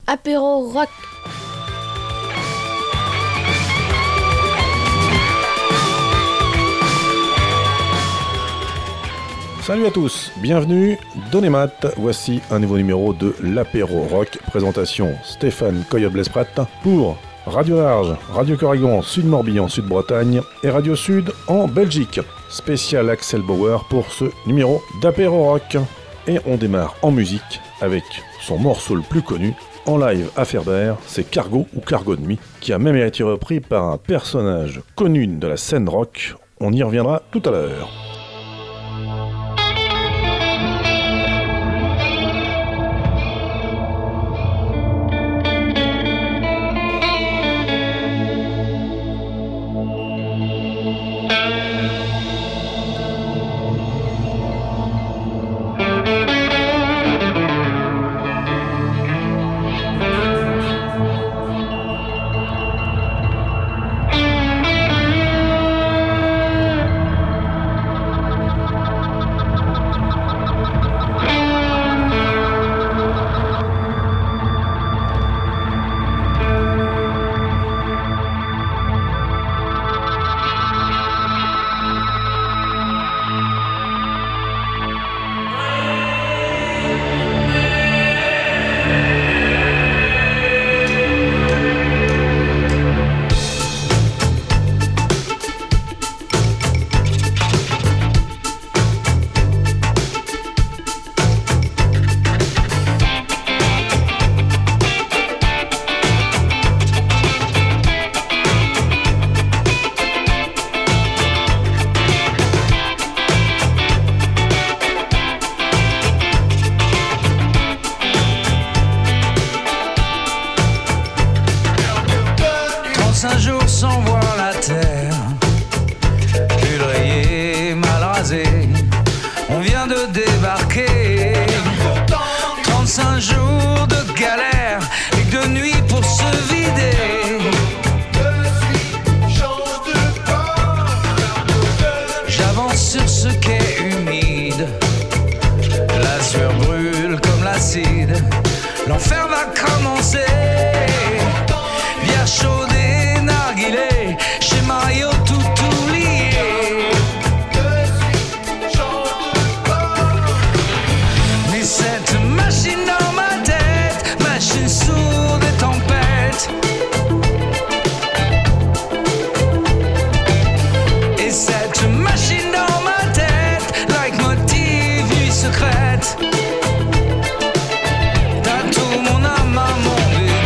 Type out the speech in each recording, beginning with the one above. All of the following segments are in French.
Apéro rock. Salut à tous, bienvenue dans les maths. Voici un nouveau numéro de l'Apéro Rock. Présentation Stéphane Coyote-Blesprat pour Radio Large, Radio Corrigan, Sud Morbihan, Sud Bretagne et Radio Sud en Belgique. Spécial Axel Bauer pour ce numéro d'Apéro Rock. Et on démarre en musique avec son morceau le plus connu en live à Ferber, c'est Cargo ou Cargo de nuit, qui a même été repris par un personnage connu de la scène rock. On y reviendra tout à l'heure. L'enfer va commencer. Bière chaude et narguilé, chez Mario tout oublié. Mais cette machine dans ma tête, machine sourde et tempête. Et cette machine dans ma tête, leitmotiv, nuit secrète. Mon âme à mon bébé.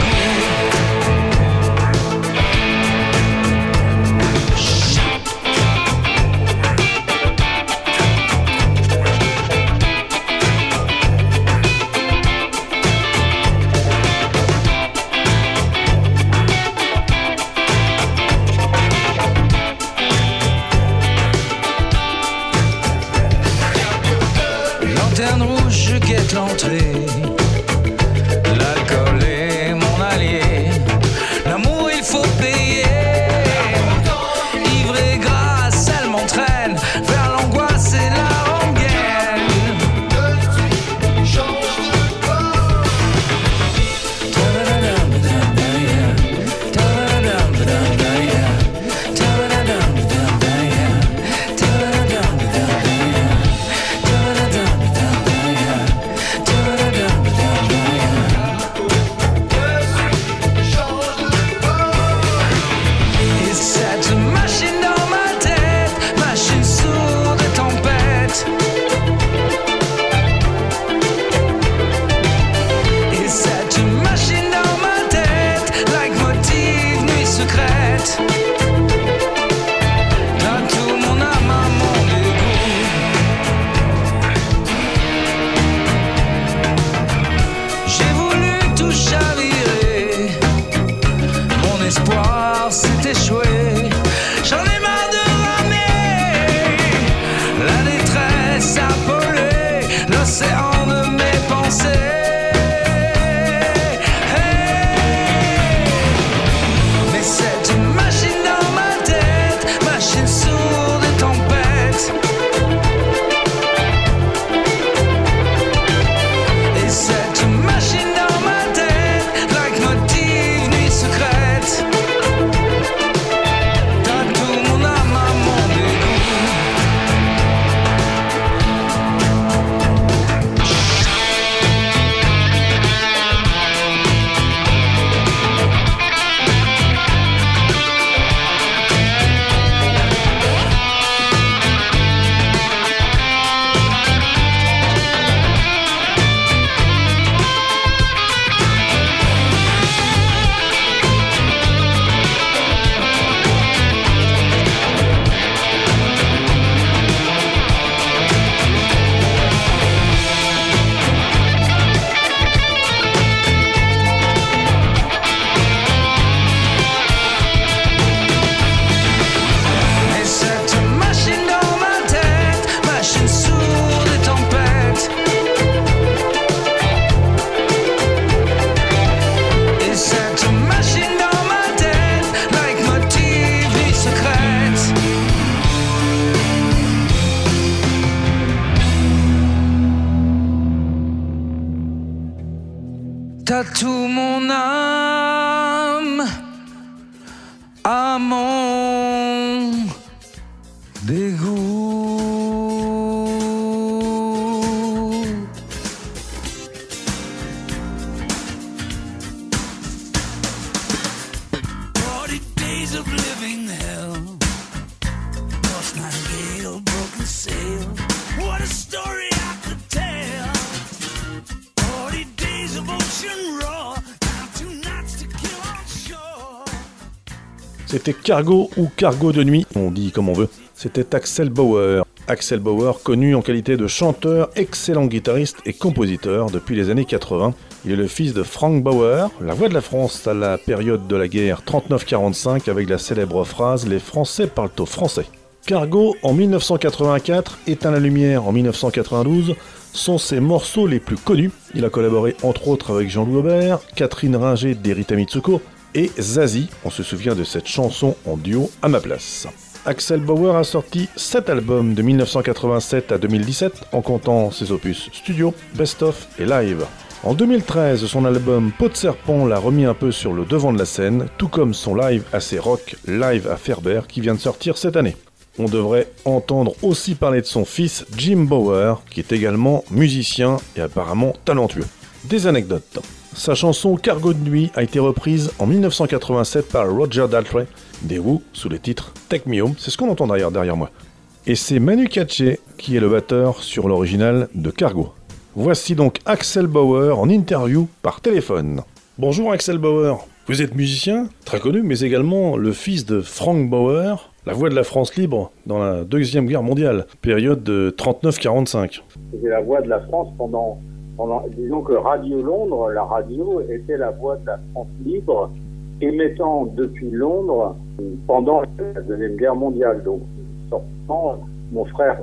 à tout mon âme, à mon dégoût. 40 days of living hell, lost nightingale, broken sail. What a story I could tell. 40 days of ocean roar, now 2 nights to kill on shore. C'était Cargo ou Cargo de nuit, on dit comme on veut. C'était Axel Bauer. Axel Bauer, connu en qualité de chanteur, excellent guitariste et compositeur depuis les années 80. Il est le fils de Frank Bauer, la voix de la France à la période de la guerre 39-45 avec la célèbre phrase « Les Français parlent au français ». Cargo en 1984, Éteins la lumière en 1992 sont ses morceaux les plus connus. Il a collaboré entre autres avec Jean-Louis Aubert, Catherine Ringer d'Erita Mitsuko et Zazie, on se souvient de cette chanson en duo à ma place. Axel Bauer a sorti 7 albums de 1987 à 2017 en comptant ses opus studio, best-of et live. En 2013, son album Peau de serpent l'a remis un peu sur le devant de la scène, tout comme son live assez rock, Live à Ferber, qui vient de sortir cette année. On devrait entendre aussi parler de son fils Jim Bauer, qui est également musicien et apparemment talentueux. Des anecdotes. Sa chanson Cargo de nuit a été reprise en 1987 par Roger Daltrey, des Who, sous le titre Take Me Home, c'est ce qu'on entend derrière moi. Et c'est Manu Katché qui est le batteur sur l'original de Cargo. Voici donc Axel Bauer en interview par téléphone. Bonjour Axel Bauer, vous êtes musicien, très connu, mais également le fils de Frank Bauer, la voix de la France libre dans la Deuxième Guerre mondiale, période de 39-45. C'était la voix de la France pendant, disons que Radio Londres, la radio était la voix de la France libre, émettant depuis Londres pendant la Deuxième Guerre mondiale. Donc, sortant, mon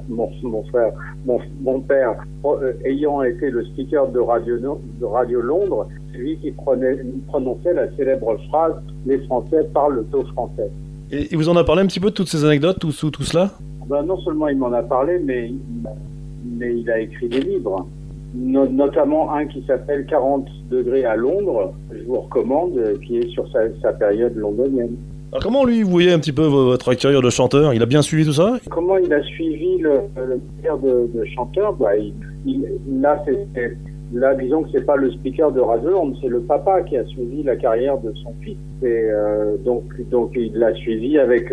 père, ayant été le speaker de Radio Londres, c'est lui qui prononçait la célèbre phrase « Les Français parlent au français ». Et il vous en a parlé un petit peu de toutes ces anecdotes, tout cela ? Non seulement il m'en a parlé, mais il a écrit des livres. Notamment un qui s'appelle 40 degrés à Londres, je vous recommande, qui est sur sa période londonienne. Alors comment lui, vous voyez un petit peu votre carrière de chanteur ? Il a bien suivi tout ça ? Comment il a suivi le carrière de chanteur ? Là, disons que c'est pas le speaker de Radio Londres, c'est le papa qui a suivi la carrière de son fils. Et donc il l'a suivi avec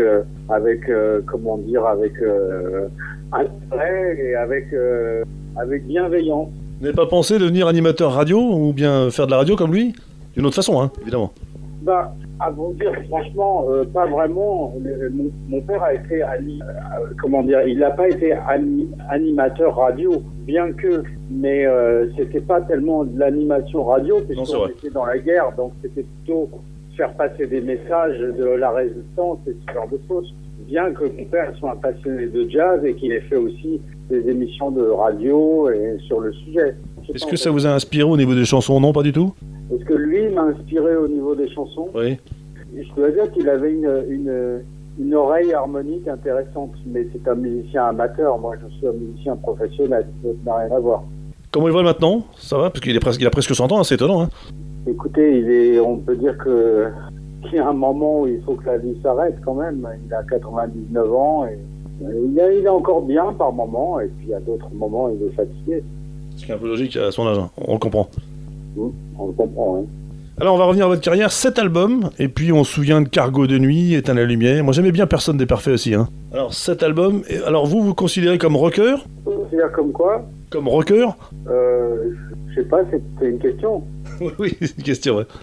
intérêt et avec bienveillance. Vous n'avez pas pensé devenir animateur radio ou bien faire de la radio comme lui ? D'une autre façon, hein, évidemment. À vous dire, franchement, pas vraiment. Mon père a été, il n'a pas été animateur radio, bien que, mais c'était pas tellement de l'animation radio, puisqu'on était dans la guerre, donc c'était plutôt faire passer des messages de la résistance et ce genre de choses. Bien que mon père soit un passionné de jazz et qu'il ait fait aussi des émissions de radio et sur le sujet. Est-ce que ça vous a inspiré au niveau des chansons ? Non, pas du tout ? Est-ce que lui m'a inspiré au niveau des chansons ? Oui. Je dois dire qu'il avait une oreille harmonique intéressante, mais c'est un musicien amateur. Moi, je suis un musicien professionnel, ça n'a rien à voir. Comment il va maintenant ? Ça va ? Parce qu'il a presque 100 ans, hein, c'est étonnant. Hein. Écoutez, on peut dire qu'il y a un moment où il faut que la vie s'arrête quand même. Il a 99 ans et il est encore bien par moment, et puis à d'autres moments, il est fatigué. Ce qui est un peu logique à son âge, hein. On le comprend. On le comprend, oui. Alors on va revenir à votre carrière, 7 albums, et puis on se souvient de Cargo de nuit, Éteins la lumière. Moi j'aimais bien Personne n'est parfait aussi. Hein. Alors 7 albums, et alors vous considérez comme rocker ? Vous considérez comme quoi ? Comme rocker ? Je sais pas, c'est une question. Oui, c'est une question, ouais.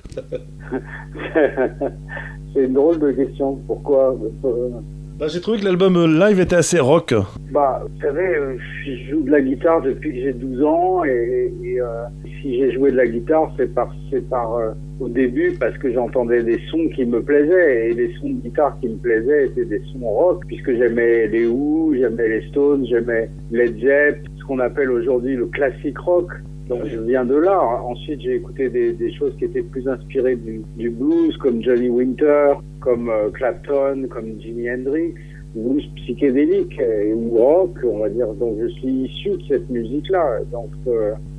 C'est une drôle de question. Pourquoi J'ai trouvé que l'album live était assez rock. Vous savez, je joue de la guitare depuis que j'ai 12 ans et si j'ai joué de la guitare, c'est par au début parce que j'entendais des sons qui me plaisaient et les sons de guitare qui me plaisaient étaient des sons rock puisque j'aimais les Who, j'aimais les Stones, j'aimais Led Zepp, ce qu'on appelle aujourd'hui le classic rock. Donc je viens de là. Ensuite, j'ai écouté des choses qui étaient plus inspirées du blues, comme Johnny Winter, comme Clapton, comme Jimi Hendrix, blues psychédélique ou rock, on va dire. Donc je suis issu de cette musique-là. Donc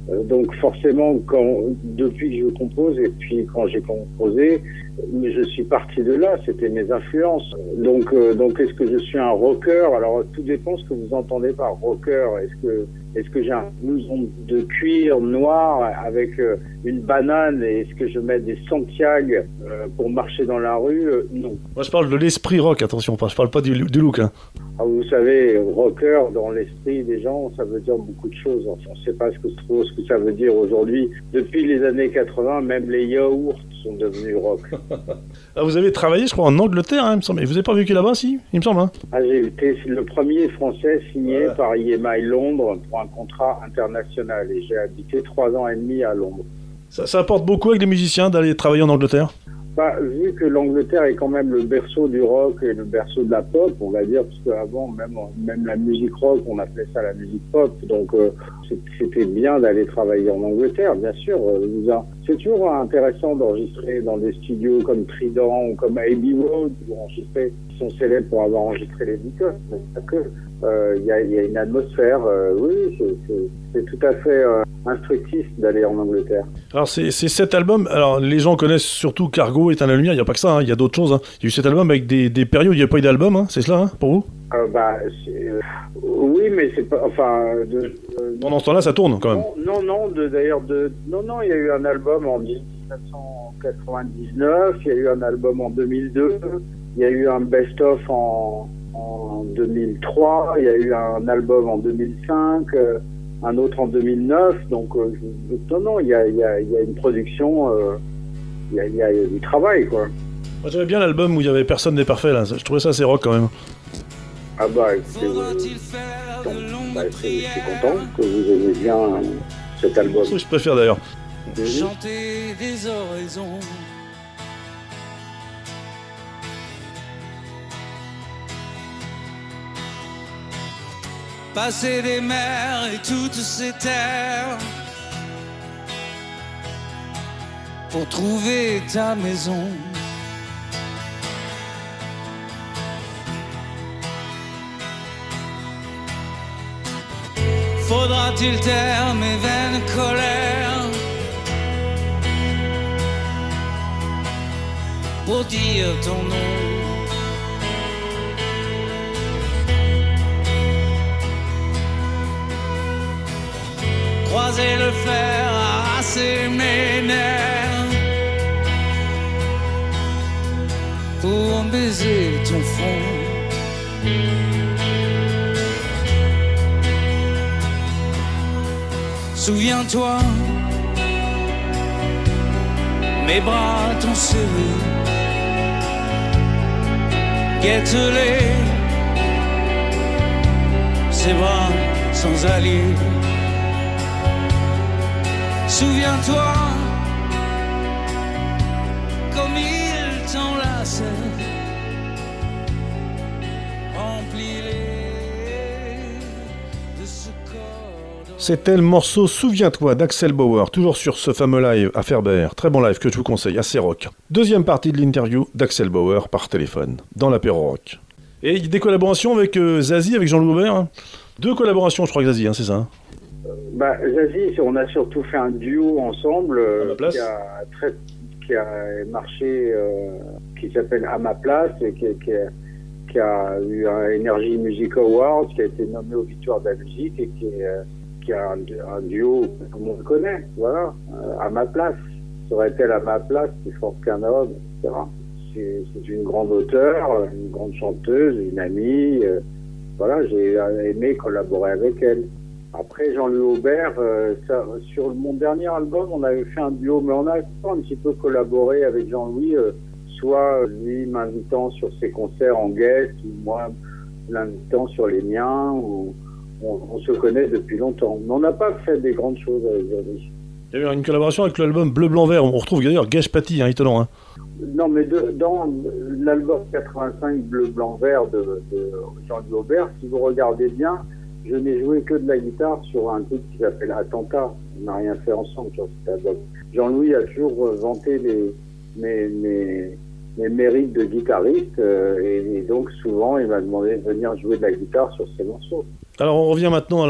Donc forcément, depuis que je compose et puis quand j'ai composé, je suis parti de là, c'était mes influences. Donc est-ce que je suis un rocker? Alors tout dépend ce que vous entendez par rocker. Est-ce que j'ai un blouson de cuir noir avec une banane et est-ce que je mets des Santiago pour marcher dans la rue? Non. Moi je parle de l'esprit rock, attention, je parle pas du look. Hein. Ah, vous savez, rocker, dans l'esprit des gens, ça veut dire beaucoup de choses. Enfin, on ne sait pas ce que ça veut dire aujourd'hui. Depuis les années 80, même les yaourts sont devenus rock. Ah, vous avez travaillé, je crois, en Angleterre, hein, il me semble. Et vous n'avez pas vécu là-bas, si? Il me semble. Hein. Ah, j'ai été le premier Français signé par EMI Londres pour un contrat international. Et j'ai habité 3 ans et demi à Londres. Ça apporte beaucoup avec les musiciens d'aller travailler en Angleterre? Vu que l'Angleterre est quand même le berceau du rock et le berceau de la pop, on va dire, parce qu'avant, même la musique rock, on appelait ça la musique pop. Donc, c'était bien d'aller travailler en Angleterre, bien sûr. C'est toujours intéressant d'enregistrer dans des studios comme Trident ou comme Abbey Road, qui sont célèbres pour avoir enregistré les Beatles. Mais pas que. Il y a une atmosphère. Oui, c'est tout à fait instructif d'aller en Angleterre. Alors c'est cet album, alors les gens connaissent surtout Cargo, Éteins la lumière, il n'y a pas que ça, hein, il y a d'autres choses. Hein. Il y a eu cet album avec des périodes où il n'y a pas eu d'album, hein, c'est cela, hein, pour vous? Oui, mais c'est pas... Enfin... Pendant ce temps-là, ça tourne quand même. Non, il y a eu un album en 1999, il y a eu un album en 2002, il y a eu un best-of en 2003, il y a eu un album en 2005... un autre en 2009, donc il y a une production, il y a du travail, quoi. Moi j'aimais bien l'album où il y avait Personne n'est parfait, là. Je trouvais ça assez rock quand même. Ah bah, écoutez, je suis content que vous aimiez bien cet album. Je préfère d'ailleurs. Chanter des oraisons. Passer des mers et toutes ces terres pour trouver ta maison. Faudra-t-il taire mes vaines colères pour dire ton nom? Croiser le fer, arraser mes nerfs pour baiser ton front. Souviens-toi, mes bras t'ont serré. Guette-les, ces bras sans alliés. Souviens-toi, comme il t'enlace, remplis-les de ce corps. C'était le morceau Souviens-toi d'Axel Bauer, toujours sur ce fameux live à Ferber. Très bon live que je vous conseille, assez rock. Deuxième partie de l'interview d'Axel Bauer par téléphone, dans l'apéro rock. Et des collaborations avec Zazie, avec Jean-Louis Aubert. Hein. 2 collaborations, je crois, avec Zazie, hein, c'est ça, hein. Zazie, on a surtout fait un duo ensemble qui a marché, qui s'appelle À ma place et qui a eu un Energy Music Award, qui a été nommé aux Victoires de la musique et qui a un duo que tout le monde connaît. Voilà, À ma place. Serait-elle à ma place plus forte qu'un homme, etc. C'est une grande auteure, une grande chanteuse, une amie. Voilà, j'ai aimé collaborer avec elle. Après, Jean-Louis Aubert, sur mon dernier album, on avait fait un duo, mais on a un petit peu collaboré avec Jean-Louis, soit lui m'invitant sur ses concerts en guest, ou moi l'invitant sur les miens, ou on se connaît depuis longtemps. Mais on n'a pas fait des grandes choses avec Jean-Louis. Il y a eu une collaboration avec l'album Bleu, Blanc, Vert, on retrouve d'ailleurs Gage Paty, hein, étonnant. Hein. Non, mais dans l'album 85 Bleu, Blanc, Vert de Jean-Louis Aubert, si vous regardez bien, je n'ai joué que de la guitare sur un truc qui s'appelle Attentat. On n'a rien fait ensemble sur cet album. Jean-Louis a toujours vanté mes mérites de guitariste et donc souvent il m'a demandé de venir jouer de la guitare sur ses morceaux. Alors on revient maintenant à la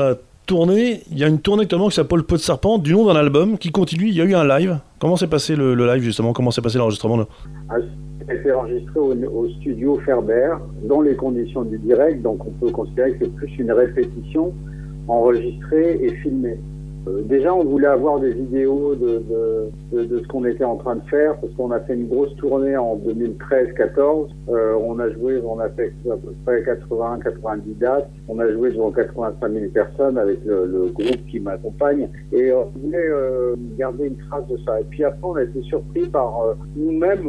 tournée, il y a une tournée actuellement qui s'appelle Peau de serpent, du nom d'un album qui continue, il y a eu un live. Comment s'est passé le live justement? Comment s'est passé l'enregistrement là? Ça a été enregistré au studio Ferber, dans les conditions du direct, donc on peut considérer que c'est plus une répétition enregistrée et filmée. Déjà, on voulait avoir des vidéos de ce qu'on était en train de faire, parce qu'on a fait une grosse tournée en 2013-14. On a fait à peu près 80-90 dates. On a joué devant 85 000 personnes avec le groupe qui m'accompagne. Et on voulait garder une trace de ça. Et puis après, on a été surpris par nous-mêmes.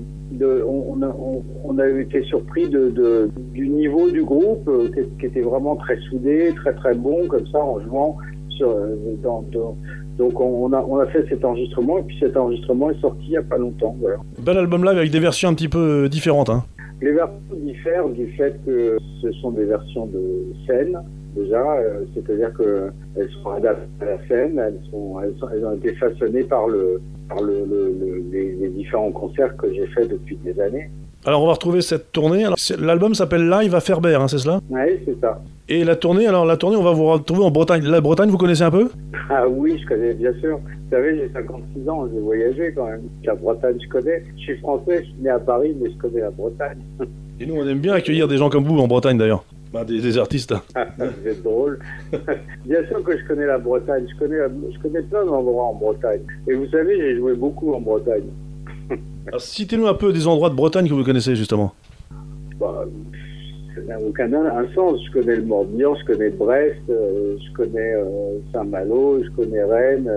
On a été surpris du niveau du groupe, qui était vraiment très soudé, très très bon, comme ça, en jouant. Donc on a fait cet enregistrement, et puis cet enregistrement est sorti il n'y a pas longtemps. Voilà. Bel album live avec des versions un petit peu différentes. Hein. Les versions diffèrent du fait que ce sont des versions de scène, déjà, c'est-à-dire qu'elles sont adaptées à la scène, elles ont été façonnées par les différents concerts que j'ai faits depuis des années. Alors on va retrouver cette tournée. Alors, l'album s'appelle Live à Ferber, hein, c'est cela? Oui, c'est ça. Et la tournée, on va vous retrouver en Bretagne. La Bretagne, vous connaissez un peu? Ah oui, je connais bien sûr. Vous savez, j'ai 56 ans, j'ai voyagé quand même. La Bretagne, je connais. Je suis français, je suis né à Paris, mais je connais la Bretagne. Et nous, on aime bien accueillir des gens comme vous en Bretagne d'ailleurs. Bah, des artistes. Vous êtes drôle. Bien sûr que je connais la Bretagne. Je connais plein d'endroits en Bretagne. Et vous savez, j'ai joué beaucoup en Bretagne. Alors, citez-nous un peu des endroits de Bretagne que vous connaissez justement. Bah, ça n'a aucun sens. Je connais le Morbihan, je connais Brest, je connais Saint-Malo, je connais Rennes,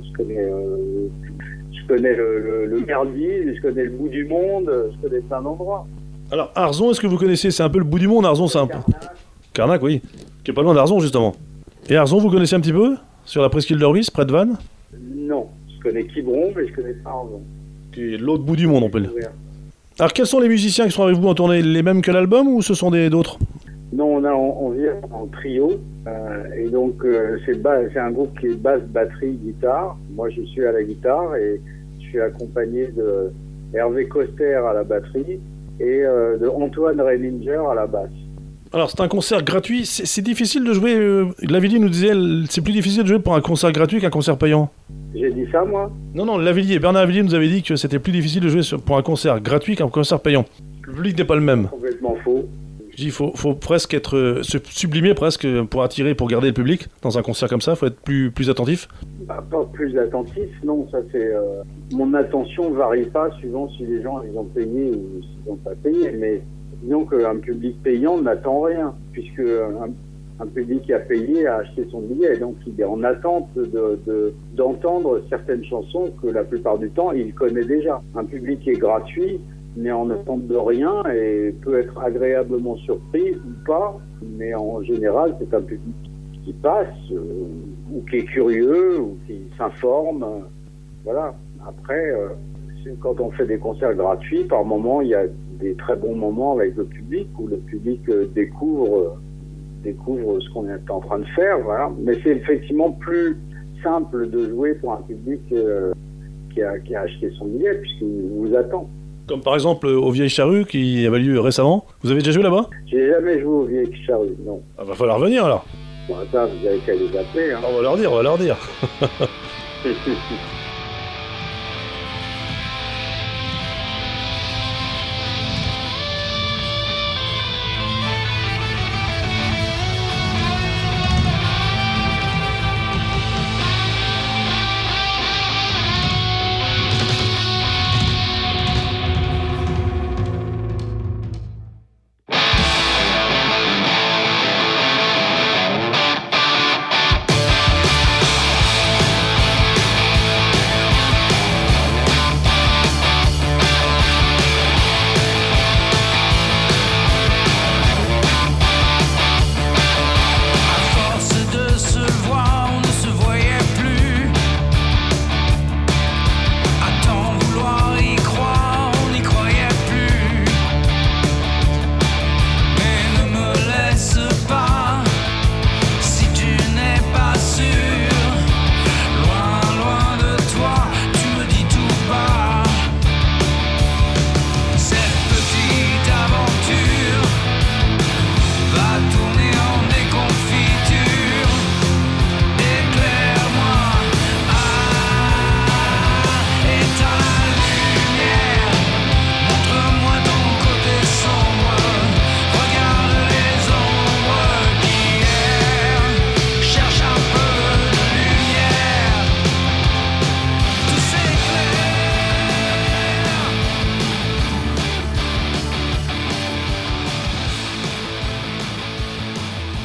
je connais le Merdi, je connais le bout du monde, je connais plein d'endroits. Alors Arzon, est-ce que vous connaissez? C'est un peu le bout du monde, Arzon, c'est un peu... Carnac, oui. Qui est pas loin d'Arzon justement. Et Arzon, vous connaissez un petit peu? Sur la presqu'île de Ruisse, près de Vannes? Non, je connais Quiberon, mais je connais pas Arzon. Qui est l'autre bout du monde, on peut le dire. Alors, quels sont les musiciens qui sont avec vous en tournée? Les mêmes que l'album ou ce sont d'autres? Non, on vient en trio. Et donc, c'est un groupe qui est basse, batterie, guitare. Moi, je suis à la guitare et je suis accompagné de Hervé Coster à la batterie et de Antoine Reininger à la basse. Alors, c'est un concert gratuit. C'est difficile de jouer... Lavilliers nous disait c'est plus difficile de jouer pour un concert gratuit qu'un concert payant. J'ai dit ça, moi? Non, Bernard Lavillier nous avait dit que c'était plus difficile de jouer pour un concert gratuit qu'un concert payant. Le public n'est pas le même. Complètement faux. Je dis, faut presque se sublimer presque pour attirer, pour garder le public dans un concert comme ça. Il faut être plus attentif. Bah, pas plus attentif, non. Ça c'est mon attention varie pas suivant si les gens ils ont payé ou s'ils n'ont pas payé. Mais disons qu'un public payant n'attend rien, puisque un public qui a payé a acheté son billet, donc il est en attente d'entendre certaines chansons que la plupart du temps il connaît déjà. Un public qui est gratuit n'est en attente de rien et peut être agréablement surpris ou pas, mais en général c'est un public qui passe ou qui est curieux ou qui s'informe. Voilà. Après, quand on fait des concerts gratuits, par moment il y a des très bons moments avec le public où le public découvre ce qu'on est en train de faire, voilà. Mais c'est effectivement plus simple de jouer pour un public qui a acheté son billet, puisqu'il vous attend. Comme par exemple au Vieilles Charrues qui avait lieu récemment. Vous avez déjà joué là-bas? J'ai jamais joué au Vieilles Charrues, non. Ah, va falloir venir alors. Bon, ça, vous avez qu'à les appeler. Hein. On va leur dire.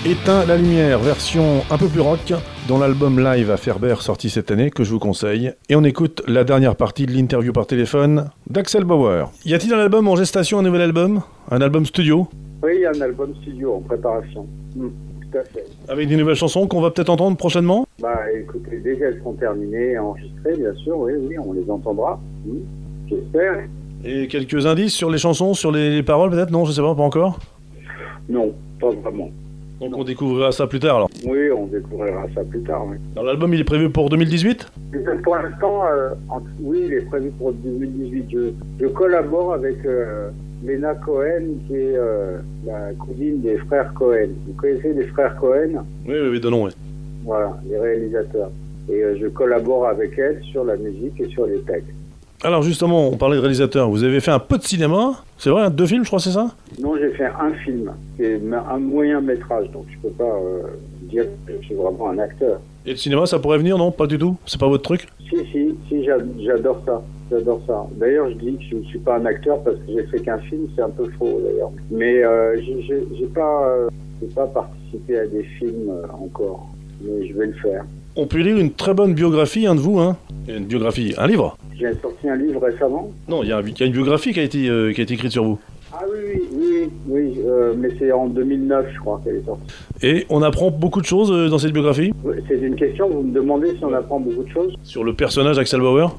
Éteins la lumière, version un peu plus rock, dans l'album live à Ferber sorti cette année, que je vous conseille. Et on écoute la dernière partie de l'interview par téléphone d'Axel Bauer. Y a-t-il un album en gestation, un nouvel album? Un album studio? Oui, il y a un album studio en préparation. Tout à fait. Avec des nouvelles chansons qu'on va peut-être entendre prochainement? Bah écoutez, dès qu'elles seront terminées et enregistrées, bien sûr, oui, on les entendra. J'espère. Et quelques indices sur les chansons, sur les paroles peut-être? Non, je sais pas encore. Non, pas vraiment. Donc on découvrira ça plus tard alors. Oui, on découvrira ça plus tard, oui. Alors l'album il est prévu pour 2018? Pour l'instant, oui, il est prévu pour 2018. Je collabore avec Lena Cohen, qui est la cousine des frères Cohen. Vous connaissez les frères Cohen? Oui, de nom, oui. Voilà, les réalisateurs. Et je collabore avec elle sur la musique et sur les textes. Alors justement, on parlait de réalisateur, vous avez fait un peu de cinéma, c'est vrai, 2 films je crois, c'est ça? Non, j'ai fait un film, c'est un moyen métrage, donc je peux pas dire que je suis vraiment un acteur. Et le cinéma, ça pourrait venir, non? Pas du tout? C'est pas votre truc? Si, j'adore ça. D'ailleurs, je dis que je ne suis pas un acteur parce que j'ai fait qu'un film, c'est un peu faux d'ailleurs. Mais j'ai pas participé à des films encore, mais je vais le faire. On peut lire une très bonne biographie, de vous, hein? Une biographie, un livre? J'ai sorti un livre récemment. Non, il y a une biographie qui a été écrite sur vous. Ah oui, mais c'est en 2009, je crois, qu'elle est sortie. Et on apprend beaucoup de choses dans cette biographie? C'est une question, vous me demandez si on apprend beaucoup de choses? Sur le personnage Axel Bauer?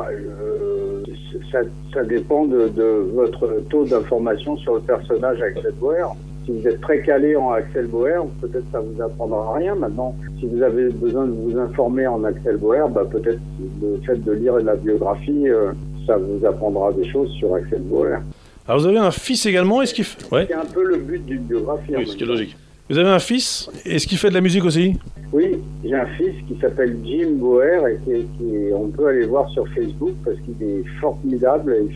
Ça dépend de votre taux d'information sur le personnage Axel Bauer. Si vous êtes très calé en Axel Bauer, peut-être ça vous apprendra rien. Maintenant, si vous avez besoin de vous informer en Axel Bauer, peut-être le fait de lire la biographie, ça vous apprendra des choses sur Axel Bauer. Alors vous avez un fils également, est-ce qu'il fait... Ouais. C'est un peu le but d'une biographie. Oui, ce qui est logique. Vous avez un fils, est-ce qu'il fait de la musique aussi? Oui, j'ai un fils qui s'appelle Jim Bauer et on peut aller voir sur Facebook parce qu'il est formidable. Il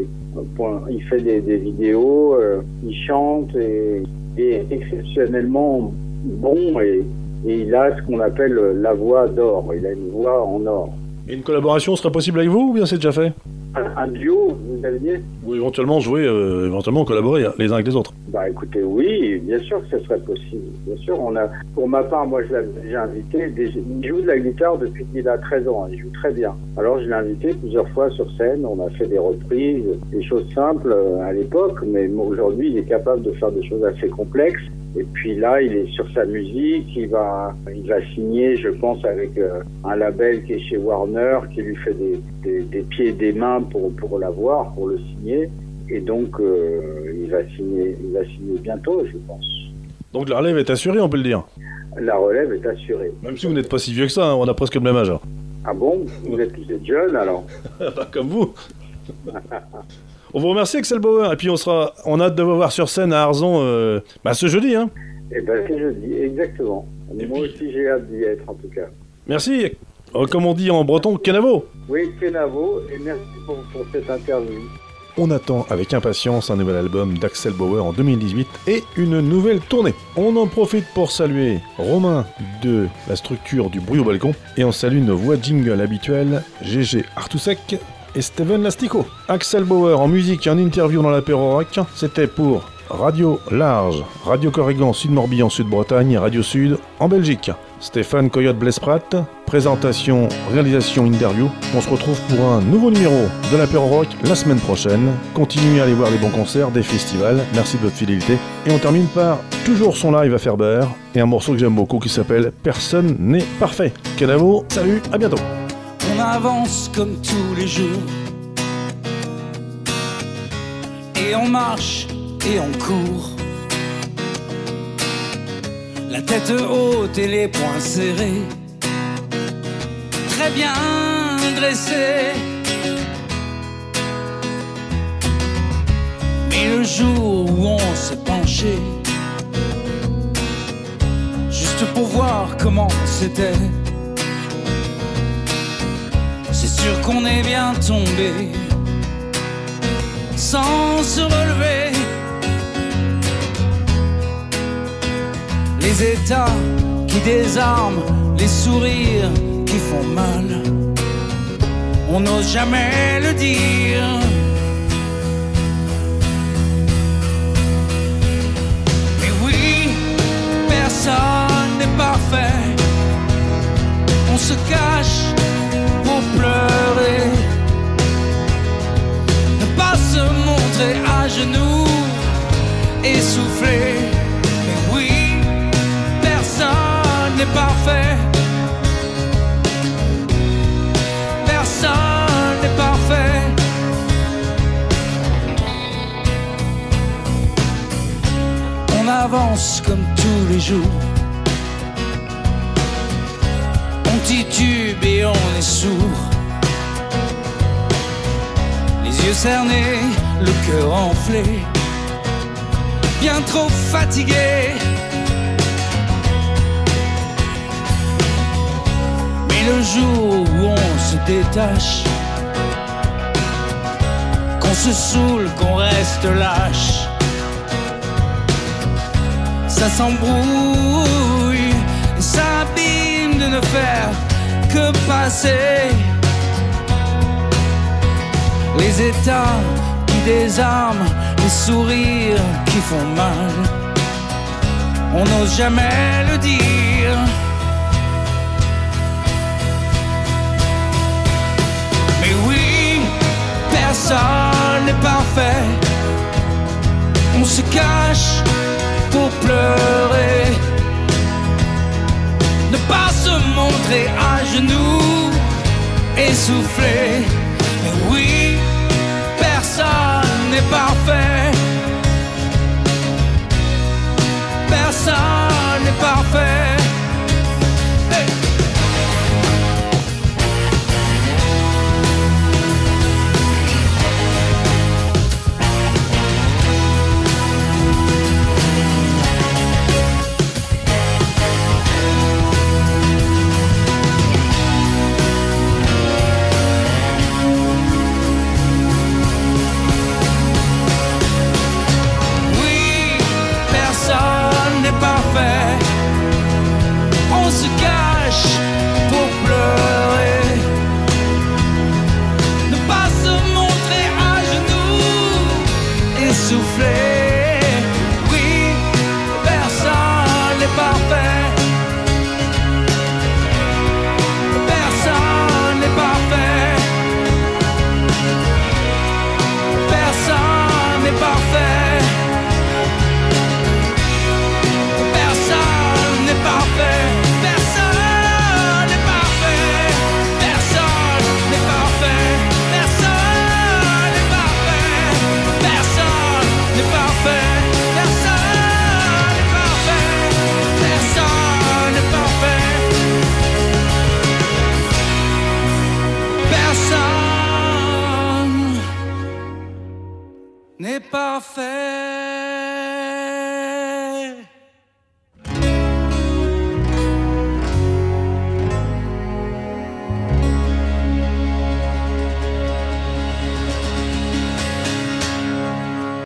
fait des vidéos, il chante et est exceptionnellement bon et il a ce qu'on appelle la voix d'or. Il a une voix en or. Et une collaboration serait possible avec vous ou bien c'est déjà fait? Un duo, vous avez dit? Ou éventuellement jouer, éventuellement collaborer les uns avec les autres. Écoutez, oui, bien sûr que ce serait possible. Bien sûr, pour ma part, moi je l'avais déjà invité. Il joue de la guitare depuis qu'il a 13 ans, il joue très bien. Alors je l'ai invité plusieurs fois sur scène, on a fait des reprises, des choses simples à l'époque, mais aujourd'hui il est capable de faire des choses assez complexes. Et puis là, il est sur sa musique, il va signer, je pense, avec un label qui est chez Warner, qui lui fait des pieds et des mains pour l'avoir, pour le signer. Et donc, il va signer bientôt, je pense. Donc la relève est assurée, on peut le dire? La relève est assurée. Même si vous n'êtes pas si vieux que ça, on a presque le même âge. Ah bon? Vous êtes jeune alors? Comme vous. On vous remercie Axel Bauer, et puis on a hâte de vous voir sur scène à Arzon ce jeudi. Hein. C'est jeudi, exactement. Et moi aussi j'ai hâte d'y être en tout cas. Merci, comme on dit en breton, Kenavo. Oui, Kenavo, et merci pour cette interview. On attend avec impatience un nouvel album d'Axel Bauer en 2018 et une nouvelle tournée. On en profite pour saluer Romain de la structure du Bruit au Balcon, et on salue nos voix jingle habituelles, Gégé Artousek et Steven Lastico. Axel Bauer en musique et en interview dans l'apéro rock, c'était pour Radio Large, Radio Corrigan Sud-Morbihan Sud-Bretagne et Radio Sud en Belgique. Stéphane Coyote-Blesprat, présentation, réalisation, interview. On se retrouve pour un nouveau numéro de l'apéro rock la semaine prochaine. Continuez à aller voir des bons concerts, des festivals. Merci de votre fidélité. Et on termine par toujours son live à Ferber et un morceau que j'aime beaucoup qui s'appelle Personne n'est parfait. Kenavo, salut, à bientôt. On avance comme tous les jours et on marche et on court, la tête haute et les poings serrés, très bien dressés. Mais le jour où on s'est penché, juste pour voir comment c'était, c'est sûr qu'on est bien tombé sans se relever. Les états qui désarment, les sourires qui font mal, on n'ose jamais le dire. Mais oui, personne essoufflé. Mais oui, personne n'est parfait. Personne n'est parfait. On avance comme tous les jours. On titube et on est sourd. Les yeux cernés, le cœur enflé. Bien trop fatigué. Mais le jour où on se détache, qu'on se saoule, qu'on reste lâche, ça s'embrouille, ça abîme de ne faire que passer. Les états qui désarment, les sourires qui font mal, on n'ose jamais le dire. Mais oui, personne n'est parfait. On se cache pour pleurer, ne pas se montrer à genoux, essoufflé. Mais oui, personne n'est parfait. Personne n'est parfait. Hey. On se cache pour pleurer, ne pas se montrer à genoux, essoufflé. Oui, personne n'est parfait. Personne n'est parfait. Personne n'est parfait. N'est parfait.